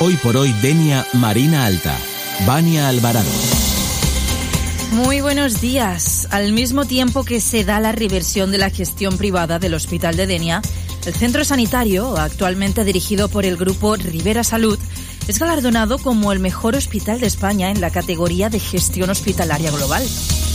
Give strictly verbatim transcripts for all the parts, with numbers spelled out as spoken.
Hoy por hoy Denia Marina Alta. Vania Alvarado. Muy buenos días. Al mismo tiempo que se da la reversión de la gestión privada del Hospital de Denia, el centro sanitario, actualmente dirigido por el grupo Rivera Salud, es galardonado como el mejor hospital de España en la categoría de gestión hospitalaria global.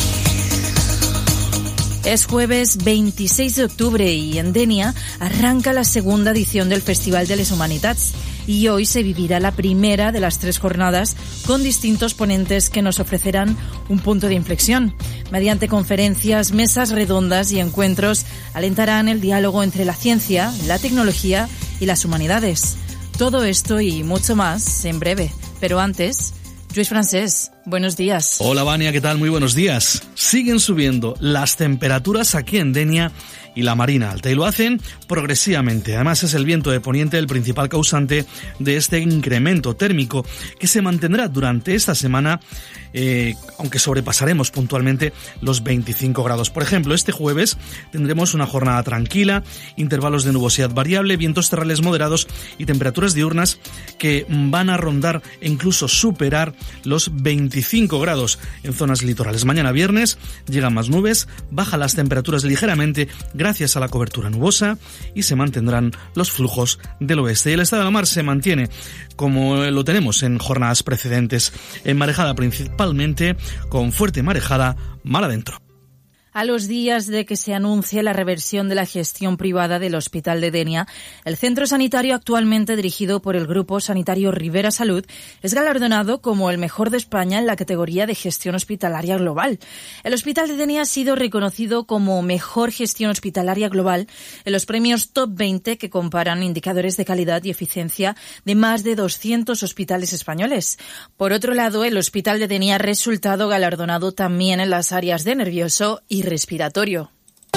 Es jueves veintiséis de octubre y en Denia arranca la segunda edición del Festival de les Humanitats y hoy se vivirá la primera de las tres jornadas con distintos ponentes que nos ofrecerán un punto de inflexión. Mediante conferencias, mesas redondas y encuentros alentarán el diálogo entre la ciencia, la tecnología y las humanidades. Todo esto y mucho más en breve, pero antes, Lluís Francés, buenos días. Hola Vania, ¿qué tal? Muy buenos días. Siguen subiendo las temperaturas aquí en Denia y la Marina Alta y lo hacen progresivamente. Además es el viento de poniente el principal causante de este incremento térmico que se mantendrá durante esta semana, eh, aunque sobrepasaremos puntualmente los veinticinco grados. Por ejemplo, este jueves tendremos una jornada tranquila, intervalos de nubosidad variable, vientos terrales moderados y temperaturas diurnas que van a rondar e incluso superar los veinticinco grados en zonas litorales. Mañana viernes llegan más nubes, bajan las temperaturas ligeramente gracias a la cobertura nubosa y se mantendrán los flujos del oeste. Y el estado de la mar se mantiene como lo tenemos en jornadas precedentes, en marejada principalmente con fuerte marejada mar adentro. A los días de que se anuncie la reversión de la gestión privada del Hospital de Denia, el centro sanitario actualmente dirigido por el Grupo Sanitario Rivera Salud es galardonado como el mejor de España en la categoría de gestión hospitalaria global. El Hospital de Denia ha sido reconocido como mejor gestión hospitalaria global en los premios Top veinte que comparan indicadores de calidad y eficiencia de más de doscientos hospitales españoles. Por otro lado, el Hospital de Denia ha resultado galardonado también en las áreas de nervioso y respiratorio.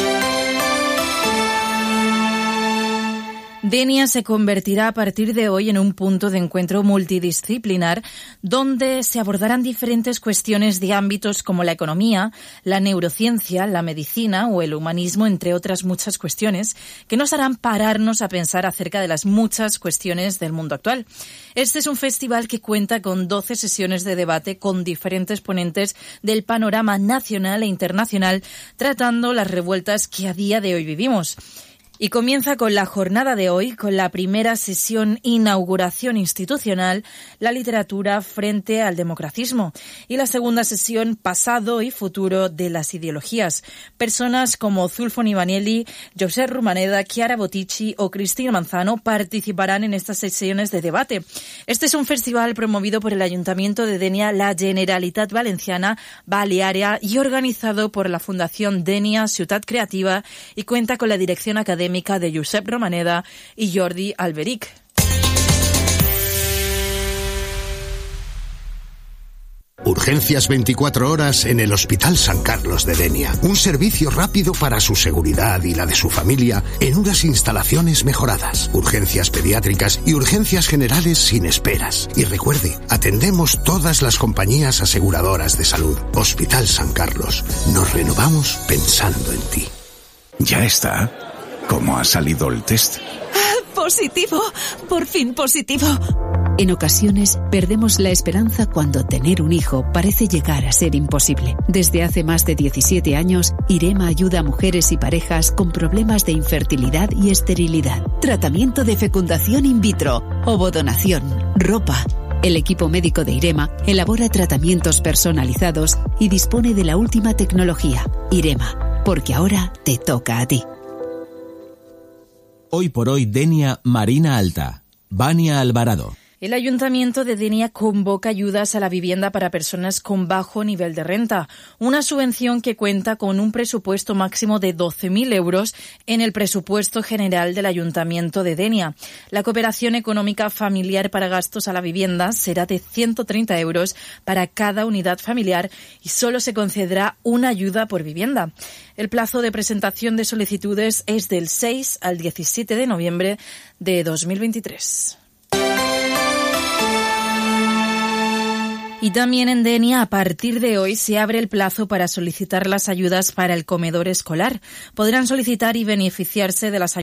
Denia se convertirá a partir de hoy en un punto de encuentro multidisciplinar donde se abordarán diferentes cuestiones de ámbitos como la economía, la neurociencia, la medicina o el humanismo, entre otras muchas cuestiones que nos harán pararnos a pensar acerca de las muchas cuestiones del mundo actual. Este es un festival que cuenta con doce sesiones de debate con diferentes ponentes del panorama nacional e internacional tratando las revueltas que a día de hoy vivimos. Y comienza con la jornada de hoy, con la primera sesión Inauguración Institucional, la literatura frente al democracismo, y la segunda sesión Pasado y Futuro de las ideologías. Personas como Zulfo Nibanieli, Josep Romaneda, Chiara Botici o Cristina Manzano participarán en estas sesiones de debate. Este es un festival promovido por el Ayuntamiento de Denia, la Generalitat Valenciana, Baleària y organizado por la Fundación Denia Ciutat Creativa y cuenta con la dirección académica de Josep Romaneda y Jordi Alberic. Urgencias veinticuatro horas en el Hospital San Carlos de Denia. Un servicio rápido para su seguridad y la de su familia en unas instalaciones mejoradas. Urgencias pediátricas y urgencias generales sin esperas. Y recuerde, atendemos todas las compañías aseguradoras de salud. Hospital San Carlos. Nos renovamos pensando en ti. Ya está. ¿Cómo ha salido el test? ¡Positivo! ¡Por fin positivo! En ocasiones, perdemos la esperanza cuando tener un hijo parece llegar a ser imposible. Desde hace más de diecisiete años, IREMA ayuda a mujeres y parejas con problemas de infertilidad y esterilidad. Tratamiento de fecundación in vitro, ovodonación, ropa. El equipo médico de IREMA elabora tratamientos personalizados y dispone de la última tecnología. IREMA, porque ahora te toca a ti. Hoy por hoy Denia Marina Alta. Vania Alvarado. El Ayuntamiento de Denia convoca ayudas a la vivienda para personas con bajo nivel de renta, una subvención que cuenta con un presupuesto máximo de doce mil euros en el presupuesto general del Ayuntamiento de Denia. La cooperación económica familiar para gastos a la vivienda será de ciento treinta euros para cada unidad familiar y solo se concederá una ayuda por vivienda. El plazo de presentación de solicitudes es del seis al diecisiete de noviembre de dos mil veintitrés. Y también en Denia, a partir de hoy, se abre el plazo para solicitar las ayudas para el comedor escolar. Podrán solicitar y beneficiarse de las ayudas